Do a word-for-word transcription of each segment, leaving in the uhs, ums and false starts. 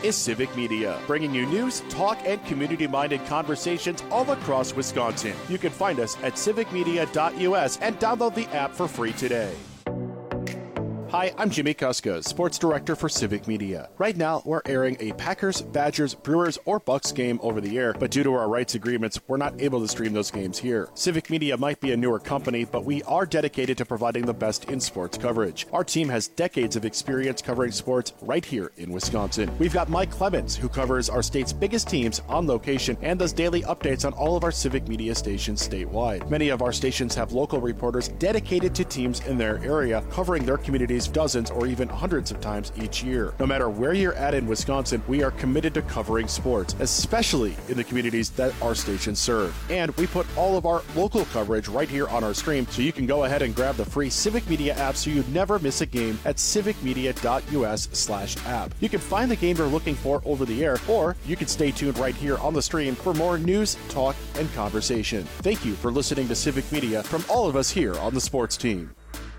is Civic Media, bringing you news, talk, and community-minded conversations all across Wisconsin. You can find us at civic media dot U S and download the app for free today. Hi, I'm Jimmy Kuska, Sports Director for Civic Media. Right now, we're airing a Packers, Badgers, Brewers, or Bucks game over the air, but due to our rights agreements, we're not able to stream those games here. Civic Media might be a newer company, but we are dedicated to providing the best in sports coverage. Our team has decades of experience covering sports right here in Wisconsin. We've got Mike Clemens, who covers our state's biggest teams on location and does daily updates on all of our Civic Media stations statewide. Many of our stations have local reporters dedicated to teams in their area, covering their communities dozens or even hundreds of times each year. No matter where you're at in Wisconsin, we are committed to covering sports, especially in the communities that our stations serve. And we put all of our local coverage right here on our stream, so you can go ahead and grab the free Civic Media app so you never miss a game at civic media dot U S slash app. You can find the game you're looking for over the air, or you can stay tuned right here on the stream for more news, talk, and conversation. Thank you for listening to Civic Media from all of us here on the sports team.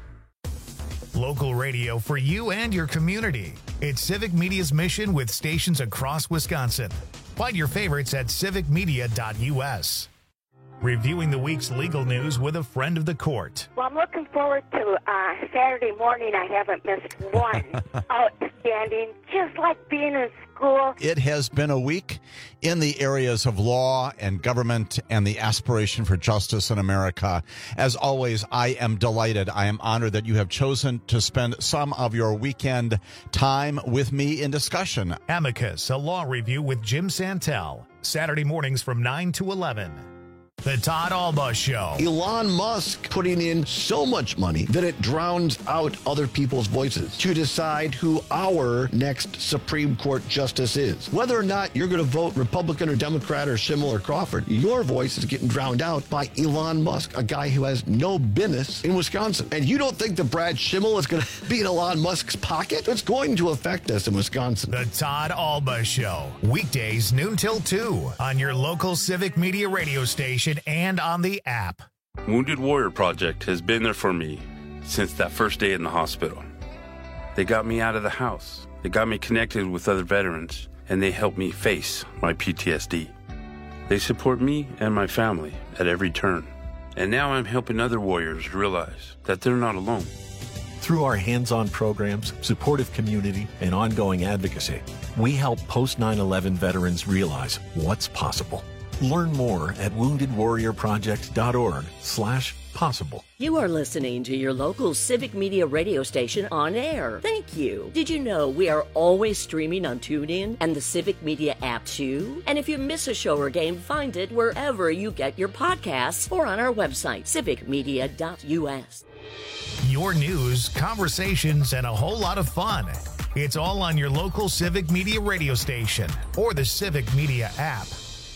Local radio for you and your community. It's Civic Media's mission with stations across Wisconsin. Find your favorites at civic media dot U S. Reviewing the week's legal news with a friend of the court. Well, I'm looking forward to uh, Saturday morning. I haven't missed one. Outstanding. Just like being in school. It has been a week in the areas of law and government and the aspiration for justice in America. As always, I am delighted. I am honored that you have chosen to spend some of your weekend time with me in discussion. Amicus, a law review with Jim Santel. Saturday mornings from nine to eleven. The Todd Alba Show. Elon Musk putting in so much money that it drowns out other people's voices to decide who our next Supreme Court justice is. Whether or not you're going to vote Republican or Democrat or Schimmel or Crawford, your voice is getting drowned out by Elon Musk, a guy who has no business in Wisconsin. And you don't think that Brad Schimmel is going to be in Elon Musk's pocket? It's going to affect us in Wisconsin. The Todd Alba Show. Weekdays noon till two on your local Civic Media radio station and on the app. Wounded Warrior Project has been there for me since that first day in the hospital. They got me out of the house. They got me connected with other veterans, and they helped me face my P T S D. They support me and my family at every turn. And now I'm helping other warriors realize that they're not alone. Through our hands-on programs, supportive community, and ongoing advocacy, we help post nine eleven veterans realize what's possible. Learn more at wounded warrior project dot org slash possible. You are listening to your local Civic Media radio station on air. Thank you. Did you know we are always streaming on TuneIn and the Civic Media app too? And if you miss a show or game, find it wherever you get your podcasts or on our website, civic media dot U S. Your news, conversations, and a whole lot of fun. It's all on your local Civic Media radio station or the Civic Media app.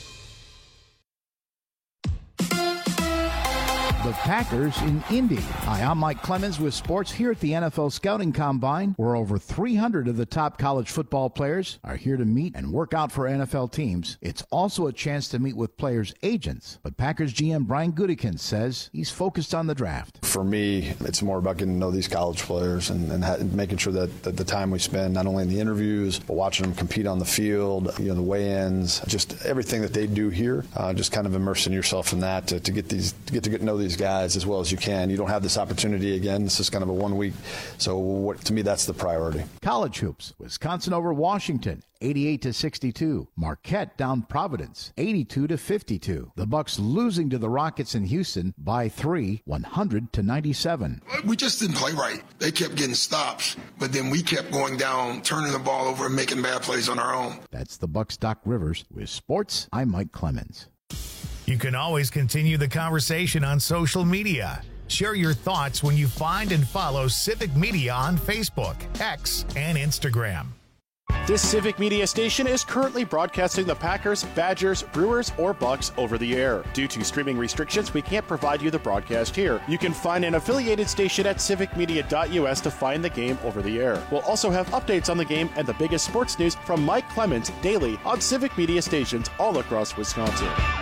The Packers in Indy. Hi, I'm Mike Clemens with sports here at the N F L Scouting Combine, where over three hundred of the top college football players are here to meet and work out for N F L teams. It's also a chance to meet with players' agents, but Packers G M Brian Gutekunst says he's focused on the draft. For me, it's more about getting to know these college players and, and ha- making sure that, that the time we spend, not only in the interviews, but watching them compete on the field, you know, the weigh-ins, just everything that they do here, uh, just kind of immersing yourself in that to, to get these, to get to get to know these guys as well as you can. You don't have this opportunity again. This is kind of a one week. So what, to me, that's the priority. College hoops. Wisconsin over Washington, eighty-eight to sixty-two. Marquette down Providence, eighty-two to fifty-two. The Bucks losing to the Rockets in Houston by three, one hundred to ninety-seven. We just didn't play right. They kept getting stops, but then we kept going down, turning the ball over and making bad plays on our own. That's the Bucks' Doc Rivers. With sports, I'm Mike Clemens. You can always continue the conversation on social media. Share your thoughts when you find and follow Civic Media on Facebook, X, and Instagram. This Civic Media station is currently broadcasting the Packers, Badgers, Brewers, or Bucks over the air. Due to streaming restrictions, we can't provide you the broadcast here. You can find an affiliated station at civic media dot U S to find the game over the air. We'll also have updates on the game and the biggest sports news from Mike Clemens daily on Civic Media stations all across Wisconsin.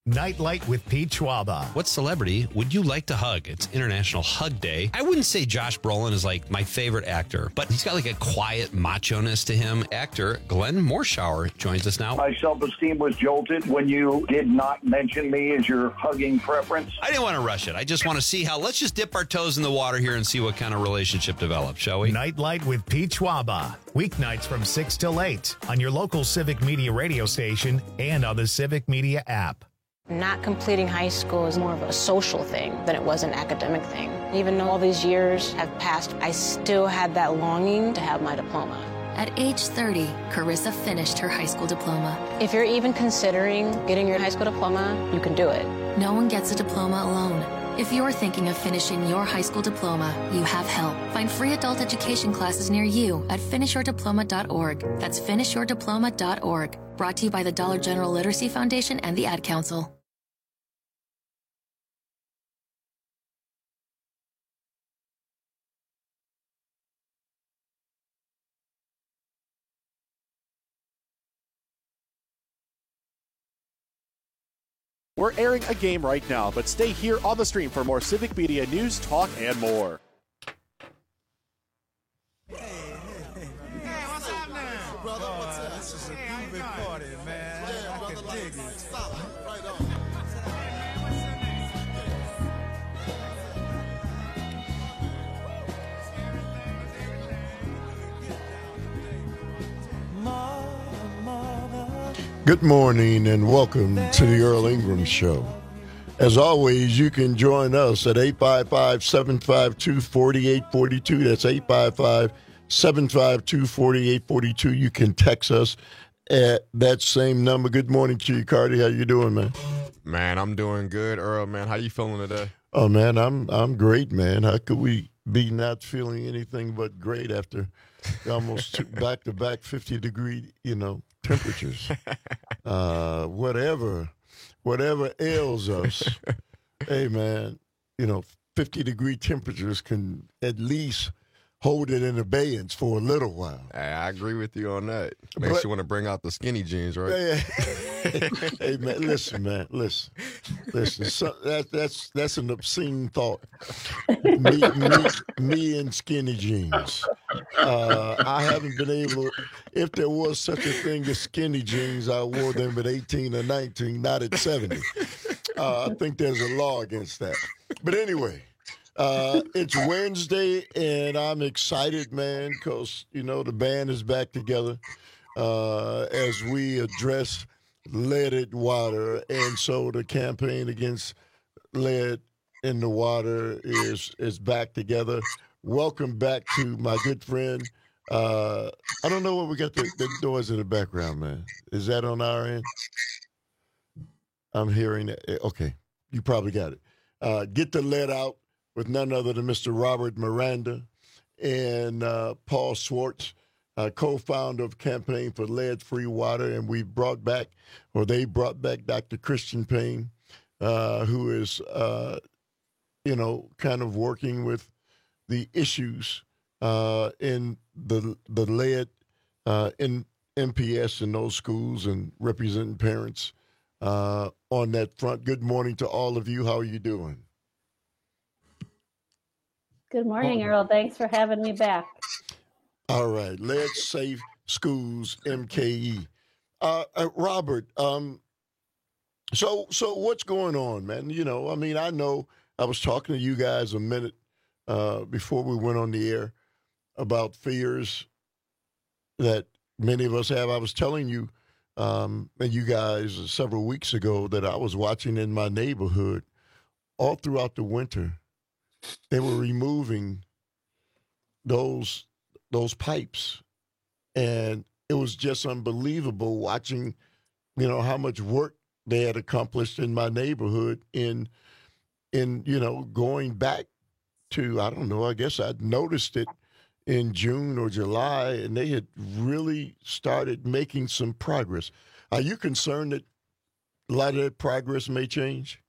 Nightlight with Pete Schwaba. What celebrity would you like to hug? It's International Hug Day. I wouldn't say Josh Brolin is like my favorite actor, but he's got like a quiet macho-ness to him. Actor Glenn Morshower joins us now. My self-esteem was jolted when you did not mention me as your hugging preference. I didn't want to rush it. I just want to see how, let's just dip our toes in the water here and see what kind of relationship develops, shall we? Nightlight with Pete Schwaba. Weeknights from six till eight on your local Civic Media radio station and on the Civic Media app. Not completing high school is more of a social thing than it was an academic thing. Even though all these years have passed, I still had that longing to have my diploma. At age thirty, Carissa finished her high school diploma. If you're even considering getting your high school diploma, you can do it. No one gets a diploma alone. If you're thinking of finishing your high school diploma, you have help. Find free adult education classes near you at finish your diploma dot org. That's finish your diploma dot org. Brought to you by the Dollar General Literacy Foundation and the Ad Council. We're airing a game right now, but stay here on the stream for more Civic Media news, talk, and more. Hey, what's up now? Brother, what's up? This is a groovy party, man. Yeah, brother, I can dig it. Stop. Right on. Good morning and welcome to the Earl Ingram Show. As always, you can join us at eight five five, seven five two, four eight four two. That's eight five five, seven five two, four eight four two. You can text us at that same number. Good morning to you, Cardi. How you doing, man? Man, I'm doing good, Earl, man. How you feeling today? Oh, man, I'm I'm great, man. How could we be not feeling anything but great after almost two back-to-back fifty-degree, you know, temperatures? uh, whatever, whatever ails us, hey, man, you know, fifty-degree temperatures can at least hold it in abeyance for a little while. Hey, I agree with you on that. Makes but, you want to bring out the skinny jeans, right? Hey, hey man, listen, man, listen, listen. So that, that's that's an obscene thought. Me, me, me in skinny jeans. Uh, I haven't been able. If there was such a thing as skinny jeans, I wore them at eighteen or nineteen, not at seventy. Uh, I think there's a law against that. But anyway. Uh, it's Wednesday, and I'm excited, man, because, you know, the band is back together uh, as we address leaded water. And so the campaign against lead in the water is is back together. Welcome back to my good friend. Uh, I don't know what we got the, the noise in the background, man. Is that on our end? I'm hearing it. Okay, you probably got it. Uh, get the lead out. With none other than Mister Robert Miranda and uh, Paul Swartz, uh, co-founder of Campaign for Lead-Free Water. And we brought back, or they brought back Doctor Christian Payne, uh, who is, uh, you know, kind of working with the issues uh, in the the lead uh, in M P S in those schools and representing parents uh, on that front. Good morning to all of you. How are you doing? Good morning, Earl. Thanks for having me back. All right. Lead Safe Schools, M K E. Uh, uh, Robert, um, so so what's going on, man? You know, I mean, I know I was talking to you guys a minute uh, before we went on the air about fears that many of us have. I was telling you um, and you guys several weeks ago that I was watching in my neighborhood all throughout the winter. They were removing those those pipes, and it was just unbelievable watching, you know, how much work they had accomplished in my neighborhood in, in you know, going back to, I don't know, I guess I'd noticed it in June or July, and they had really started making some progress. Are you concerned that a lot of that progress may change?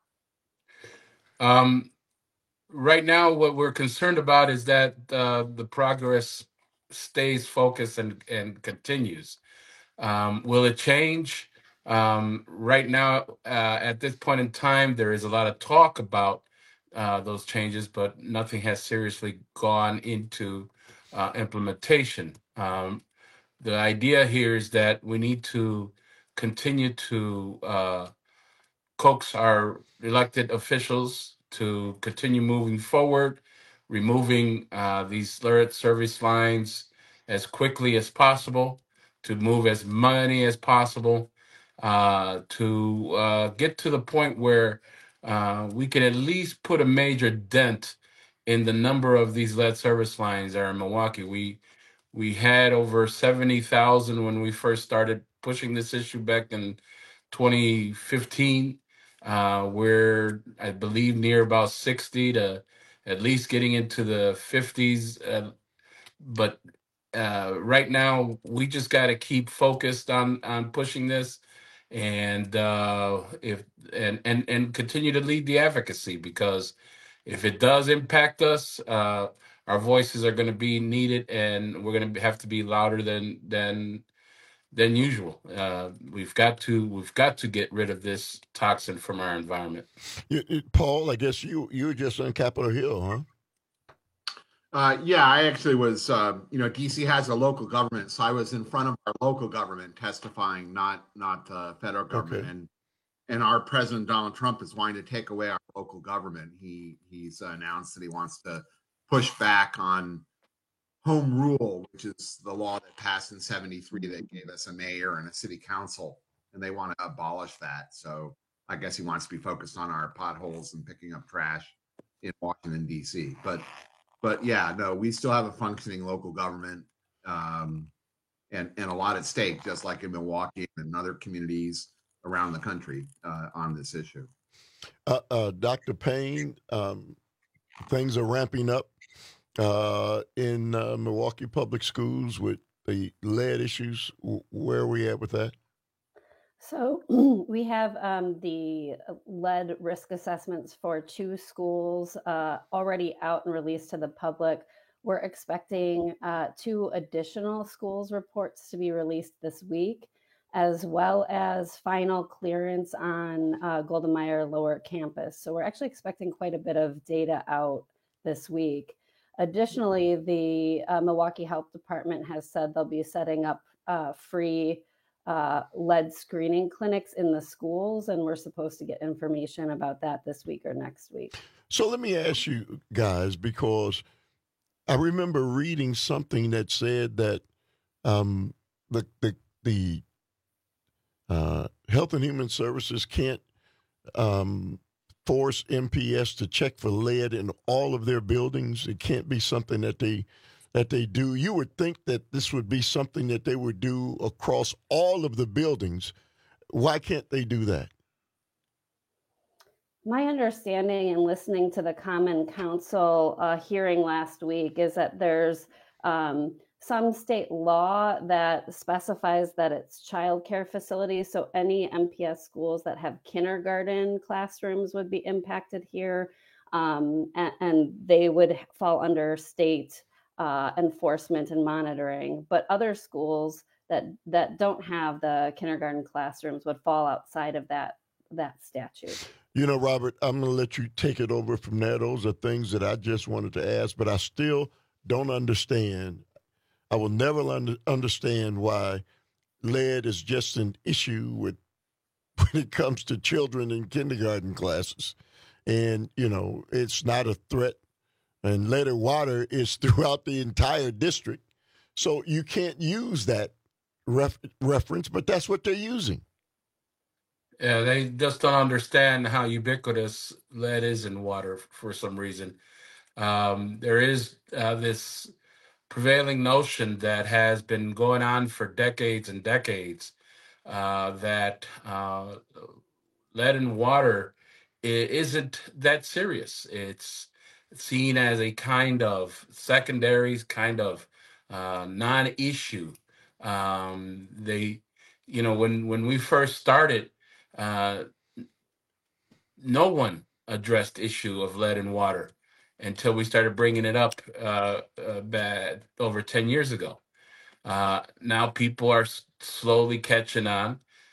Um. Right now, what we're concerned about is that uh, the progress stays focused and, and continues. Um, will it change? Um, right now, uh, at this point in time, there is a lot of talk about uh, those changes, but nothing has seriously gone into uh, implementation. Um, the idea here is that we need to continue to uh, coax our elected officials to continue moving forward, removing uh, these slurred service lines as quickly as possible, to move as money as possible, uh, to uh, get to the point where uh, we can at least put a major dent in the number of these lead service lines that are in Milwaukee. We we had over seventy thousand when we first started pushing this issue back in twenty fifteen. Uh, we're, I believe, near about sixty to at least getting into the fifties. Uh, but uh, right now, we just got to keep focused on on pushing this, and uh, if and and and continue to lead the advocacy, because if it does impact us, uh, our voices are going to be needed, and we're going to have to be louder than than than usual. Uh, we've got to we've got to get rid of this toxin from our environment. You, you- Paul, I guess you you were just on Capitol Hill, huh? Uh, yeah, I actually was, uh, you know, D C has a local government, so I was in front of our local government testifying, not not the federal government. Okay. And and our president Donald Trump is wanting to take away our local government. He he's announced that he wants to push back on home rule, which is the law that passed in seventy-three that gave us a mayor and a city council, and they want to abolish that. So I guess he wants to be focused on our potholes and picking up trash in Washington, D C. But but yeah, no, we still have a functioning local government, um, and and a lot at stake, just like in Milwaukee and other communities around the country uh, on this issue. Uh, uh, Doctor Payne, um, things are ramping up uh, in uh, Milwaukee Public Schools with the lead issues. W- Where are we at with that? So we have um, the lead risk assessments for two schools uh, already out and released to the public. We're expecting uh, two additional schools reports to be released this week, as well as final clearance on uh, Golden Meyer Lower Campus. So we're actually expecting quite a bit of data out this week. Additionally, the uh, Milwaukee Health Department has said they'll be setting up uh, free uh, lead screening clinics in the schools, and we're supposed to get information about that this week or next week. So let me ask you guys, because I remember reading something that said that um, the the the uh, Health and Human Services can't um, force M P S to check for lead in all of their buildings. It can't be something that they that they do. You would think that this would be something that they would do across all of the buildings. Why can't they do that? My understanding and listening to the Common Council uh, hearing last week is that there's um, some state law that specifies that it's childcare facilities. So any M P S schools that have kindergarten classrooms would be impacted here, um, and, and they would fall under state uh, enforcement and monitoring. But other schools that that don't have the kindergarten classrooms would fall outside of that that statute. You know, Robert, I'm going to let you take it over from there. Those are things that I just wanted to ask, but I still don't understand. I will never under, understand why lead is just an issue with when it comes to children in kindergarten classes. And, you know, it's not a threat. And lead and water is throughout the entire district. So you can't use that ref, reference, but that's what they're using. Yeah, they just don't understand how ubiquitous lead is in water for some reason. Um, there is uh, this prevailing notion that has been going on for decades and decades uh, that uh, lead in water i- isn't that serious. It's seen as a kind of secondary, kind of uh, non-issue. Um, they, you know, when when we first started, uh, no one addressed issue of lead in water until we started bringing it up uh, uh, bad, over ten years ago. Uh, now people are s- slowly catching on.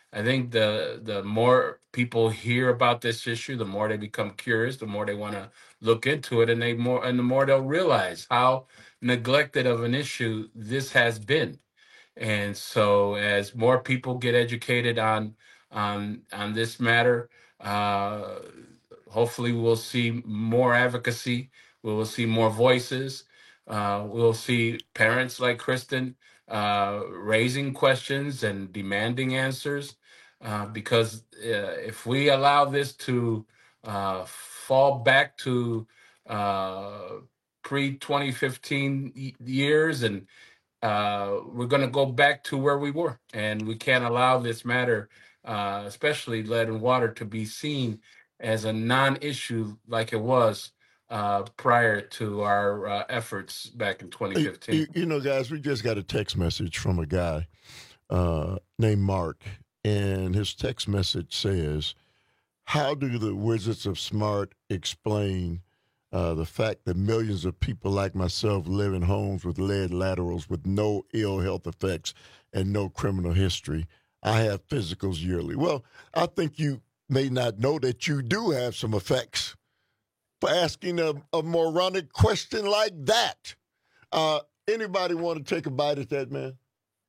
I think the the more people hear about this issue, the more they become curious, the more they want to look into it, and they more and the more they'll realize how neglected of an issue this has been. And so, as more people get educated on on on this matter, uh, hopefully we'll see more advocacy. We will see more voices. Uh, we'll see parents like Kristen uh, raising questions and demanding answers. Uh, because uh, if we allow this to uh, fall back to uh, pre twenty fifteen y- years, and uh, we're going to go back to where we were, and we can't allow this matter, uh, especially lead and water, to be seen as a non-issue like it was uh, prior to our uh, efforts back in twenty fifteen. You, you know, guys, we just got a text message from a guy uh, named Mark, and his text message says, how do the Wizards of Smart explain uh, the fact that millions of people like myself live in homes with lead laterals with no ill health effects and no criminal history? I have physicals yearly. Well, I think you may not know that you do have some effects for asking a, a moronic question like that. Uh, anybody want to take a bite at that, man?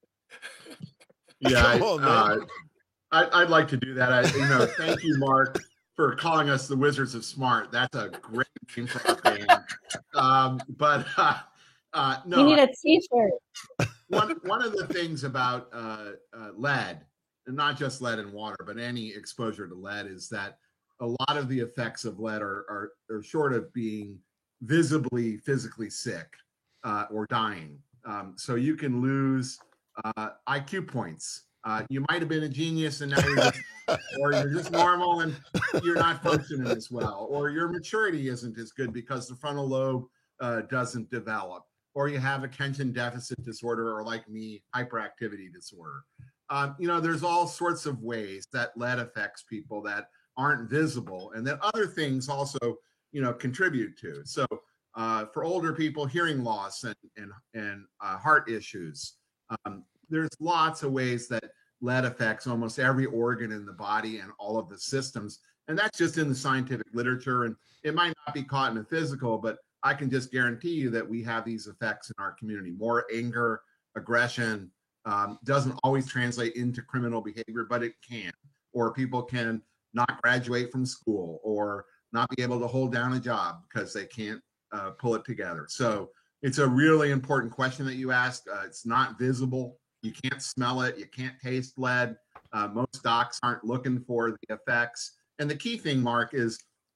Yeah, Come on, I, man. uh, I, I'd like to do that. I, you know, thank you, Mark, for calling us the Wizards of Smart. That's a great name for our band. Um, but uh, uh, no, You need a T-shirt. one one of the things about uh, uh, lead, and not just lead and water, but any exposure to lead, is that a lot of the effects of lead are are, are short of being visibly physically sick uh, or dying. Um, so you can lose uh, I Q points. Uh, you might have been a genius and now you're just, or you're just normal and you're not functioning as well, or your maturity isn't as good because the frontal lobe uh, doesn't develop, or you have attention deficit disorder, or like me, hyperactivity disorder. Um, you know, there's all sorts of ways that lead affects people that aren't visible, and that other things also, you know, contribute to. So uh, for older people, hearing loss and and and uh, heart issues. Um, there's lots of ways that lead affects almost every organ in the body and all of the systems. And that's just in the scientific literature. And it might not be caught in a physical, but I can just guarantee you that we have these effects in our community. More anger, aggression, um, doesn't always translate into criminal behavior, but it can. Or people can not graduate from school, or not be able to hold down a job because they can't uh, pull it together. So it's a really important question that you asked. Uh, it's not visible. You can't smell it. You can't taste lead. Uh, most docs aren't looking for the effects. And the key thing, Mark, is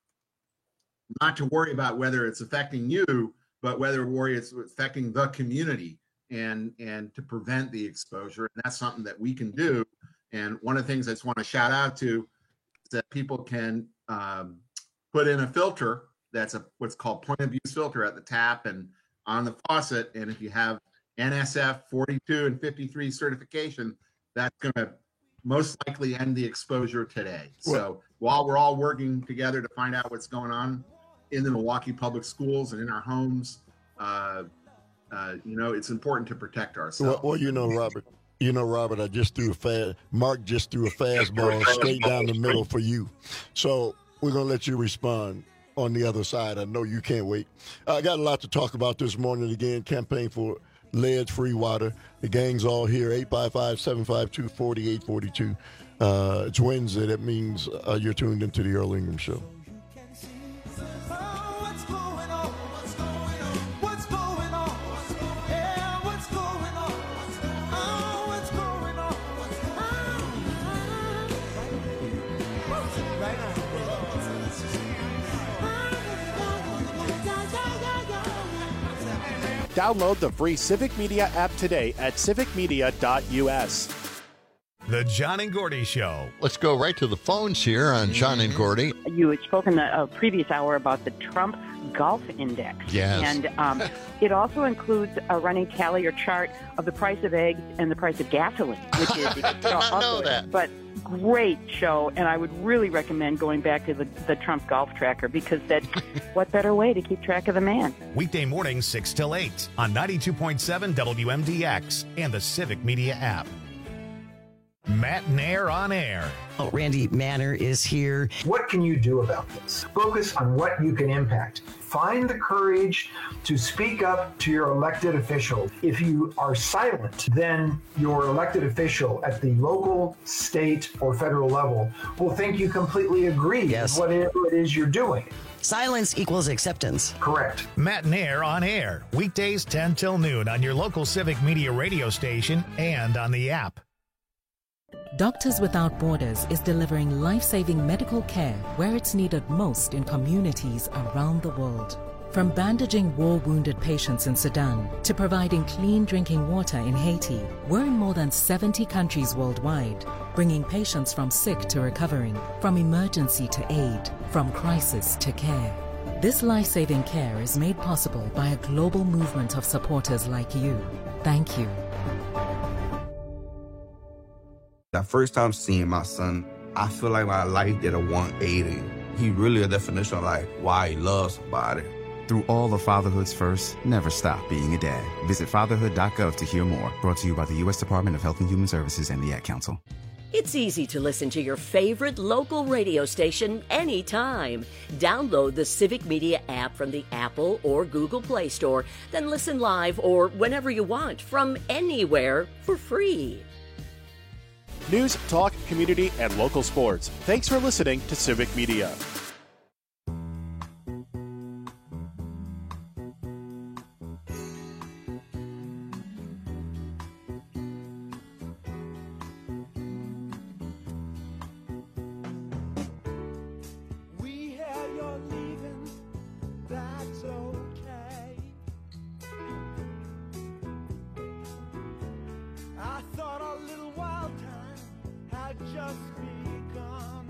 not to worry about whether it's affecting you, but whether worry it's affecting the community, and and to prevent the exposure. And that's something that we can do. And one of the things I just want to shout out to is that people can um, put in a filter that's a what's called point of use filter at the tap and on the faucet. And if you have N S F forty-two and fifty-three certification, that's going to most likely end the exposure today. So while we're all working together to find out what's going on in the Milwaukee public schools and in our homes, uh, uh, you know, it's important to protect ourselves. Well, well, you know, Robert, you know, Robert, I just threw a fast, Mark just threw a fastball straight down the middle for you. So we're going to let you respond on the other side. I know you can't wait. I got a lot to talk about this morning. Again, campaign for lead-free water. The gang's all here. eight five five, seven five two, four eight four two. Uh, it's Wednesday. That means uh, you're tuned into the Earl Ingram Show. Download the free Civic Media app today at civic media dot u s. The John and Gordy Show. Let's go right to the phones here on John and Gordy. You had spoken the uh, previous hour about the Trump Golf Index. Yes. And um, it also includes a running tally or chart of the price of eggs and the price of gasoline, which is I did not know that. But great show, and I would really recommend going back to the, the Trump Golf Tracker, because that what better way to keep track of the man? Weekday mornings six till eight on ninety-two point seven W M D X and the Civic Media app. Matt Nair on air. Oh, Randy Manor is here. What can you do about this? Focus on what you can impact. Find the courage to speak up to your elected official. If you are silent, then your elected official at the local, state, or federal level will think you completely agree Yes. with whatever it is you're doing. Silence equals acceptance. Correct. Matt Nair on air. Weekdays ten till noon on your local Civic Media radio station and on the app. Doctors Without Borders is delivering life-saving medical care where it's needed most in communities around the world. From bandaging war-wounded patients in Sudan to providing clean drinking water in Haiti, we're in more than seventy countries worldwide, bringing patients from sick to recovering, from emergency to aid, from crisis to care. This life-saving care is made possible by a global movement of supporters like you. Thank you. That first time seeing my son, I feel like my life did a one eighty. He really a definition of like why he loves somebody. Through all of Fatherhood's first, never stop being a dad. Visit fatherhood dot gov to hear more. Brought to you by the U S Department of Health and Human Services and the Ad Council. It's easy to listen to your favorite local radio station anytime. Download the Civic Media app from the Apple or Google Play Store, then listen live or whenever you want from anywhere for free. News, talk, community, and local sports. Thanks for listening to Civic Media. We hear you're leaving, that's okay. I thought our little wild time had just begun.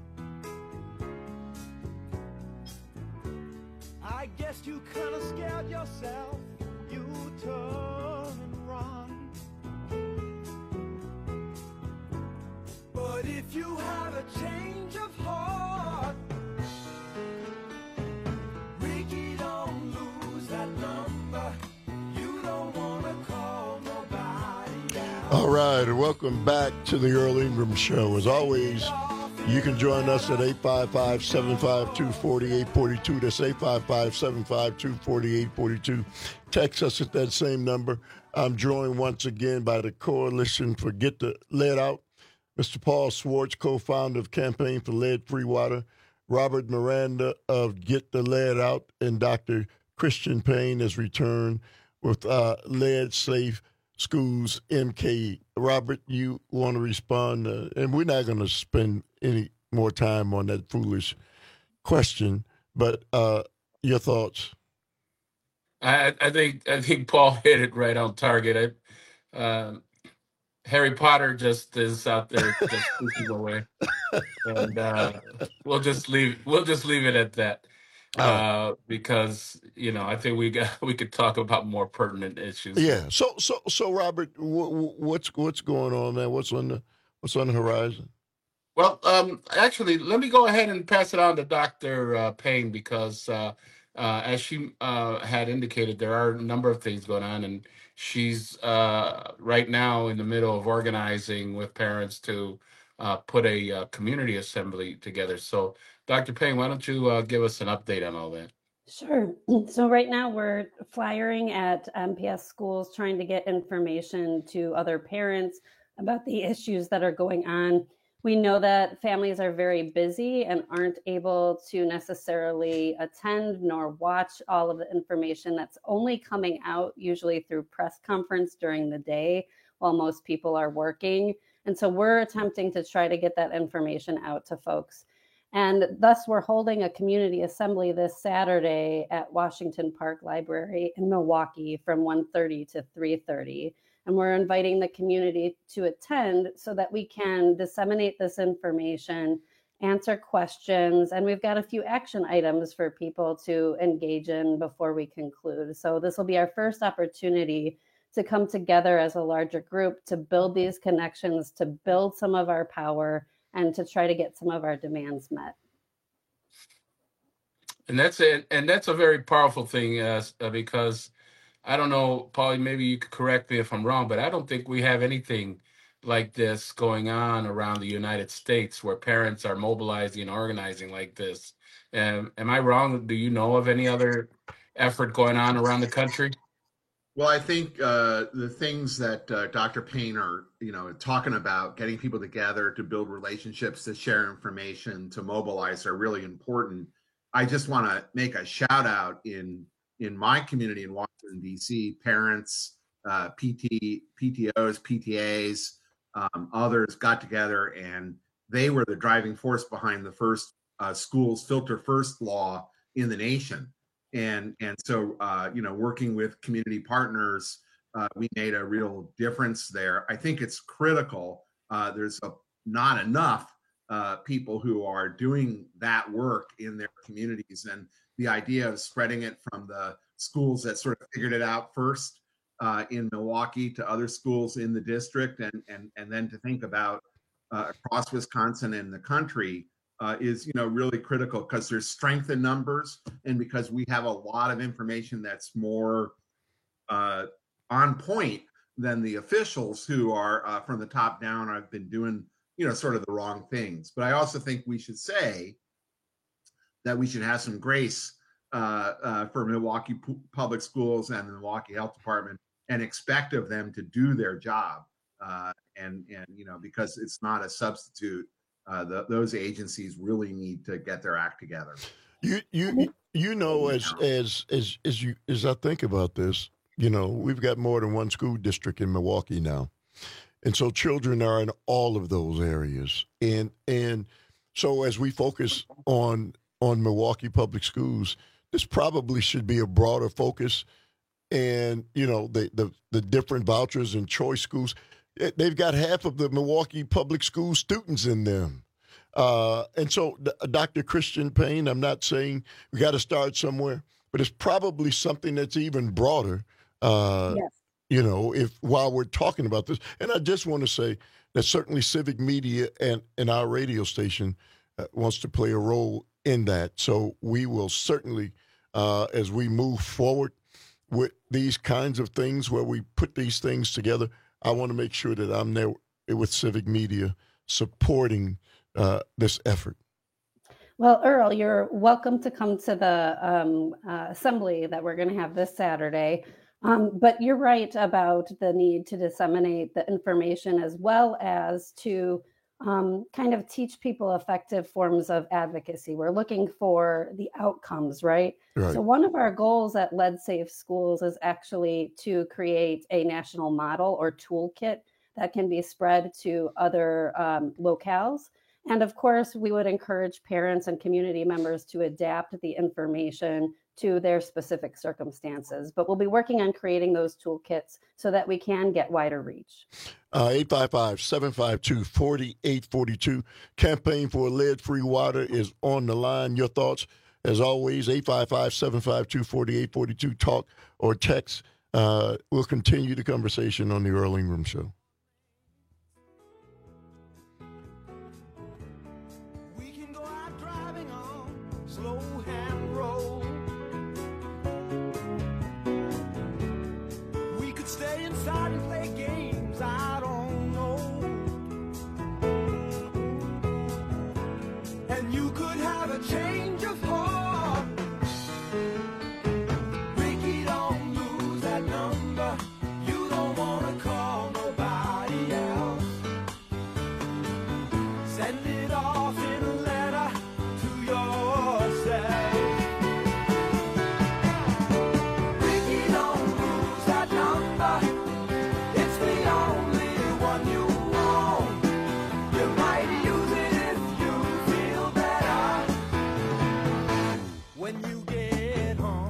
I guess you kinda scared yourself, you turn and run. But if you have a change of heart, Ricky, don't lose that number. You don't wanna call nobody out. All right, and welcome back to the Earl Ingram Show. As always, you can join us at eight five five, seven five two, four eight four two. That's eight five five, seven five two, four eight four two. Text us at that same number. I'm joined once again by the Coalition for Get the Lead Out, Mister Paul Swartz, co-founder of Campaign for Lead-Free Water, Robert Miranda of Get the Lead Out, and Doctor Christian Payne has returned with uh, Lead Safe Schools M K E. Robert, you want to respond? Uh, and we're not going to spend any more time on that foolish question, but uh, your thoughts? I, I think I think Paul hit it right on target. I, um, Harry Potter just is out there just pushing away, and uh, we'll just leave we'll just leave it at that. Uh, because you know, I think we got we could talk about more pertinent issues. Yeah. So, so, so, Robert, wh- wh- what's what's going on, man? What's on the what's on the horizon? Well, um, actually, let me go ahead and pass it on to Doctor Uh, Payne because, uh, uh, as she uh, had indicated, there are a number of things going on, and she's uh, right now in the middle of organizing with parents to uh, put a uh, community assembly together. So, Doctor Payne, why don't you uh, give us an update on all that? Sure. So right now we're flyering at M P S schools, trying to get information to other parents about the issues that are going on. We know that families are very busy and aren't able to necessarily attend nor watch all of the information that's only coming out usually through press conference during the day while most people are working. And so we're attempting to try to get that information out to folks. And thus, we're holding a community assembly this Saturday at Washington Park Library in Milwaukee from one thirty to three thirty. And we're inviting the community to attend so that we can disseminate this information, answer questions, and we've got a few action items for people to engage in before we conclude. So this will be our first opportunity to come together as a larger group to build these connections, to build some of our power, and to try to get some of our demands met. And that's it. And that's a very powerful thing uh, because I don't know, Paul, maybe you could correct me if I'm wrong, but I don't think we have anything like this going on around the United States where parents are mobilizing and organizing like this. Um, am I wrong? Do you know of any other effort going on around the country? Well, I think uh, the things that uh, Doctor Payne are, you know, talking about, getting people together to build relationships, to share information, to mobilize, are really important. I just want to make a shout out in in my community in Washington, D C, parents, uh, P T, P T Os, P T As, um, others got together, and they were the driving force behind the first uh, schools filter first law in the nation. And and so, uh, you know, working with community partners, uh, we made a real difference there. I think it's critical. Uh, there's a, not enough uh, people who are doing that work in their communities. And the idea of spreading it from the schools that sort of figured it out first uh, in Milwaukee to other schools in the district, and and and then to think about uh, across Wisconsin and the country, Uh, is, you know, really critical, because there's strength in numbers, and because we have a lot of information that's more uh, on point than the officials who are uh, from the top down have been doing, you know, sort of the wrong things. But I also think we should say that we should have some grace uh, uh, for Milwaukee P- Public Schools and the Milwaukee Health Department, and expect of them to do their job. Uh, and, and, you know, because it's not a substitute. Uh, the, those agencies really need to get their act together. You you you know, as as as as you as I think about this, you know, we've got more than one school district in Milwaukee now, and so children are in all of those areas, and and so as we focus on on Milwaukee Public Schools, this probably should be a broader focus, and you know, the the the different vouchers and choice schools. They've got half of the Milwaukee Public School students in them. Uh, and so, Doctor Christian Payne, I'm not saying we got to start somewhere, but it's probably something that's even broader, uh, yes. you know, if while we're talking about this. And I just want to say that certainly Civic Media and, and our radio station uh, wants to play a role in that. So we will certainly, uh, as we move forward with these kinds of things where we put these things together, I want to make sure that I'm there with Civic Media supporting uh, this effort. Well, Earl, you're welcome to come to the um, uh, assembly that we're going to have this Saturday. Um, but you're right about the need to disseminate the information, as well as to um, kind of teach people effective forms of advocacy. We're looking for the outcomes, right? Right. So one of our goals at Lead Safe Schools is actually to create a national model or toolkit that can be spread to other um, locales. And of course, we would encourage parents and community members to adapt the information to their specific circumstances. But we'll be working on creating those toolkits so that we can get wider reach. Uh, eight five five, seven five two, four eight four two. Campaign for Lead-Free Water is on the line. Your thoughts, as always, eight five five, seven five two, four eight four two. Talk or text. Uh, we'll continue the conversation on the Earl Ingram Show. We can go out driving on slow hand road. We could stay inside and play games, I don't know. And you could have a change of heart. Ricky, don't lose that number. You don't want to call nobody else. Send it off in a letter to yourself. Ricky, don't lose that number. It's the only one you want. You might use it if you feel better when you get home.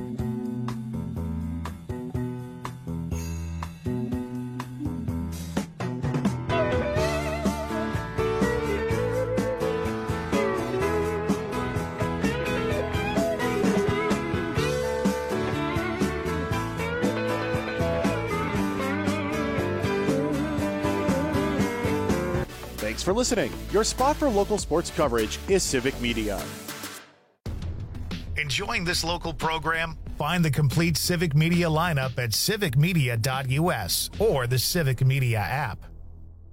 Thanks for listening. Your spot for local sports coverage is Civic Media. Enjoying this local program? Find the complete Civic Media lineup at civic media dot u s or the Civic Media app.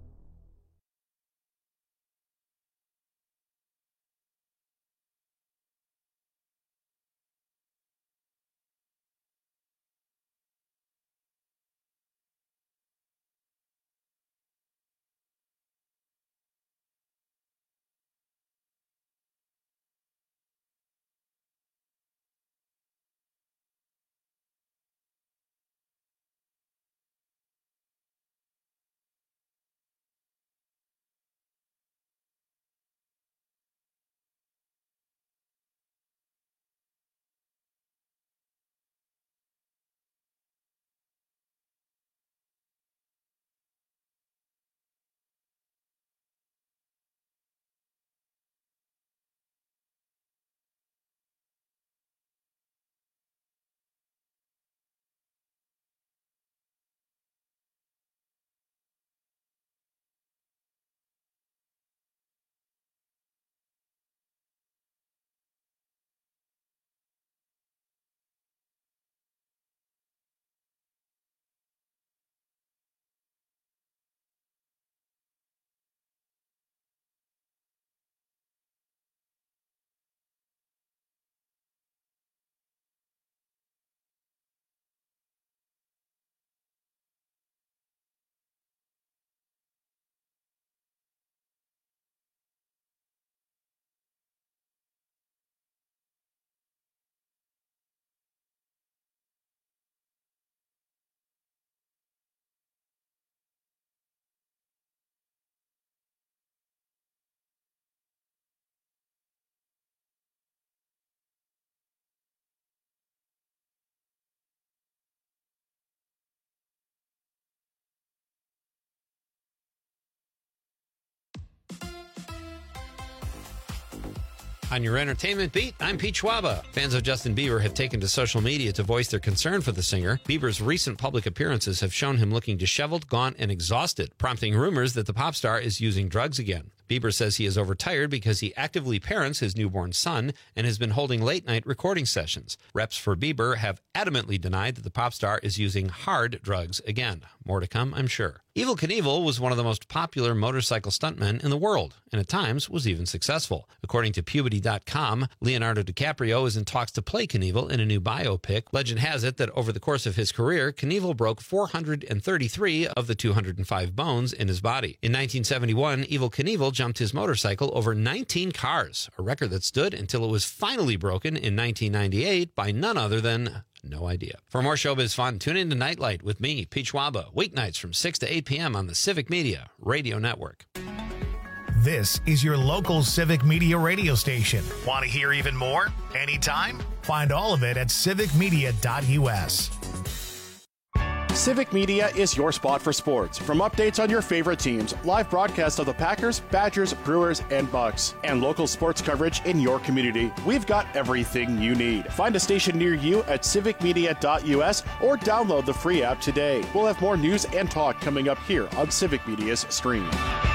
On your entertainment beat, I'm Pete Schwaba. Fans of Justin Bieber have taken to social media to voice their concern for the singer. Bieber's recent public appearances have shown him looking disheveled, gaunt, and exhausted, prompting rumors that the pop star is using drugs again. Bieber says he is overtired because he actively parents his newborn son and has been holding late-night recording sessions. Reps for Bieber have adamantly denied that the pop star is using hard drugs again. More to come, I'm sure. Evel Knievel was one of the most popular motorcycle stuntmen in the world, and at times was even successful. According to Puberty dot com, Leonardo DiCaprio is in talks to play Knievel in a new biopic. Legend has it that over the course of his career, Knievel broke four hundred thirty-three of the two hundred five bones in his body. In nineteen seventy-one, Evel Knievel jumped his motorcycle over nineteen cars, a record that stood until it was finally broken in nineteen ninety-eight by none other than... no idea. For more showbiz fun, tune in to Nightlight with me, Pete Schwaba, weeknights from six to eight p.m. on the Civic Media Radio Network. This is your local Civic Media radio station. Want to hear even more? Anytime? Find all of it at civic media dot u s. Civic Media is your spot for sports. From updates on your favorite teams, live broadcasts of the Packers, Badgers, Brewers, and Bucks, and local sports coverage in your community, we've got everything you need. Find a station near you at civic media dot u s or download the free app today. We'll have more news and talk coming up here on Civic Media's stream.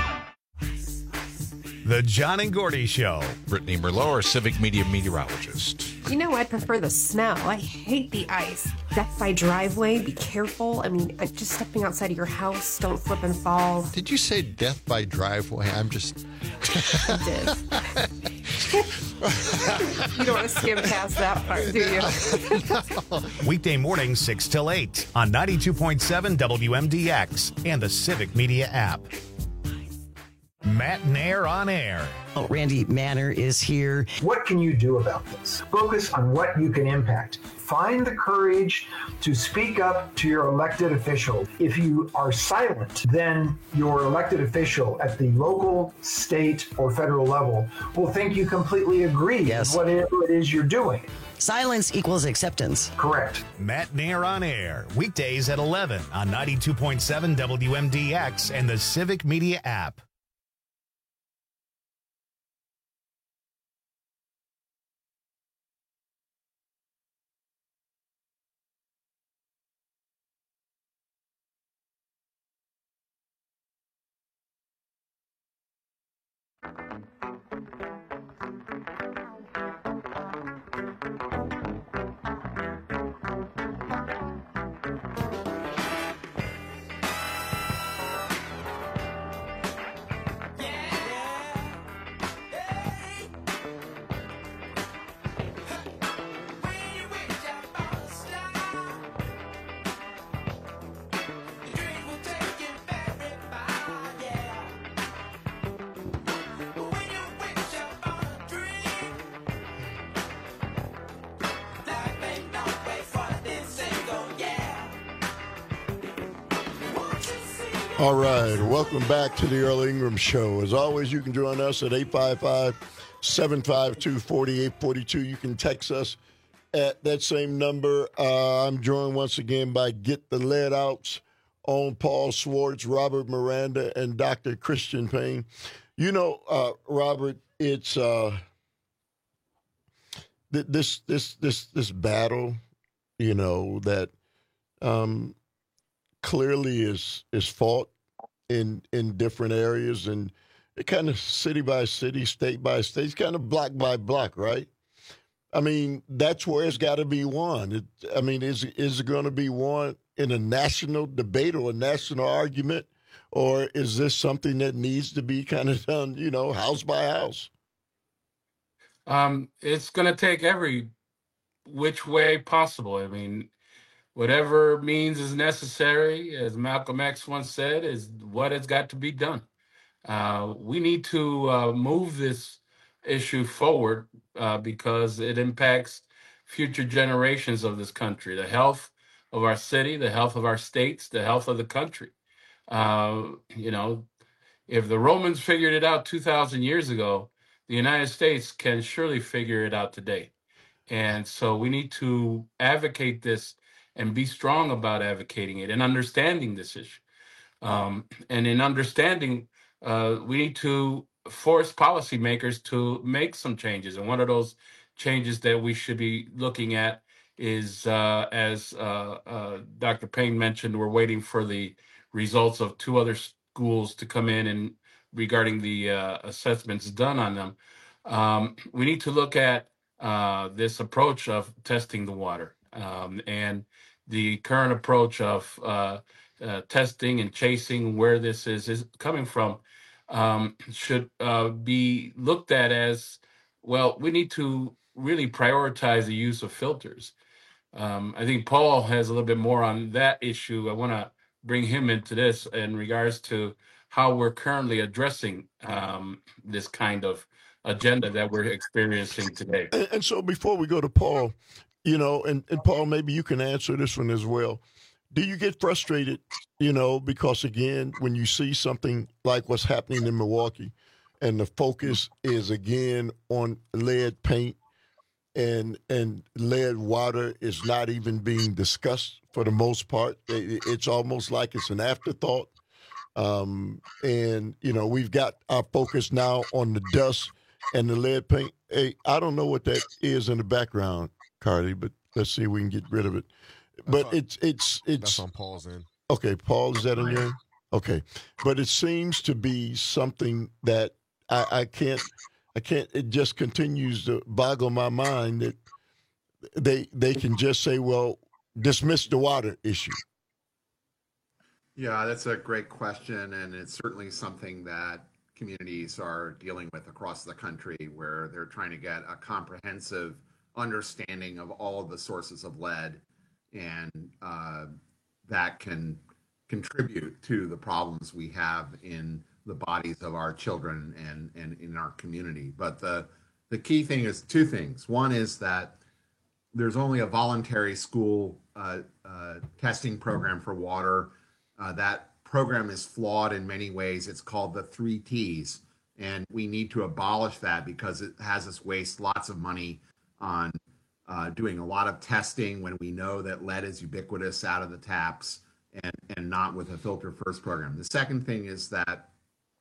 The John and Gordy Show. Brittany Merlot, our Civic Media meteorologist. You know, I prefer the snow. I hate the ice. Death by driveway, be careful. I mean, uh, just stepping outside of your house, don't slip and fall. Did you say death by driveway? I'm just... I did. You don't want to skim past that part, do you? Weekday morning, six till eight on ninety-two point seven W M D X and the Civic Media app. Matt Nair on air. Oh, Randy Manor is here. What can you do about this? Focus on what you can impact. Find the courage to speak up to your elected official. If you are silent, then your elected official at the local, state, or federal level will think you completely agree Yes. with whatever it is you're doing. Silence equals acceptance. Correct. Matt Nair on air. Weekdays at eleven on ninety-two point seven W M D X and the Civic Media app. All right, welcome back to the Earl Ingram Show. As always, you can join us at eight five five, seven five two, four eight four two. You can text us at that same number. Uh, I'm joined once again by Get the Lead Outs, on Paul Swartz, Robert Miranda, and Doctor Christian Payne. You know, uh, Robert, it's uh, th- this this this this battle, you know, that um, clearly is is fought in in different areas, and it kind of city by city, state by state, it's kind of block by block, right? I mean, that's where it's got to be won. It, I mean, is is it going to be won in a national debate or a national argument, or is this something that needs to be kind of done, you know, house by house? Um, it's going to take every which way possible. I mean, whatever means is necessary, as Malcolm X once said, is what has got to be done. Uh, we need to uh, move this issue forward uh, because it impacts future generations of this country, the health of our city, the health of our states, the health of the country. Uh, you know, if the Romans figured it out two thousand years ago, the United States can surely figure it out today. And so we need to advocate this and be strong about advocating it and understanding this issue. Um, and in understanding, uh, we need to force policymakers to make some changes. And one of those changes that we should be looking at is, uh, as uh, uh, Doctor Payne mentioned, we're waiting for the results of two other schools to come in and regarding the uh, assessments done on them. Um, we need to look at uh, this approach of testing the water, um, and the current approach of uh, uh, testing and chasing where this is is coming from um, should uh, be looked at as, well, we need to really prioritize the use of filters. Um, I think Paul has a little bit more on that issue. I want to bring him into this in regards to how we're currently addressing um, this kind of agenda that we're experiencing today. And, and so before we go to Paul, you know, and, and Paul, maybe you can answer this one as well. Do you get frustrated, you know, because again, when you see something like what's happening in Milwaukee and the focus is again on lead paint and and lead water is not even being discussed for the most part. It, it's almost like it's an afterthought. Um, and, you know, we've got our focus now on the dust and the lead paint. Hey, I don't know what that is in the background, Cardi, but let's see if we can get rid of it. But on- it's it's it's That's on Paul's end. okay. Paul, is that on your end? Okay, but it seems to be something that I, I can't I can't. It just continues to boggle my mind that they they can just say, well, dismiss the water issue. Yeah, that's a great question, and it's certainly something that communities are dealing with across the country, where they're trying to get a comprehensive understanding of all of the sources of lead, and uh, that can contribute to the problems we have in the bodies of our children and, and in our community. But the the key thing is two things. One is that there's only a voluntary school uh, uh, testing program for water. Uh, that program is flawed in many ways. It's called the three T's, and we need to abolish that because it has us waste lots of money on uh, doing a lot of testing when we know that lead is ubiquitous out of the taps, and, and not with a filter first program. The second thing is that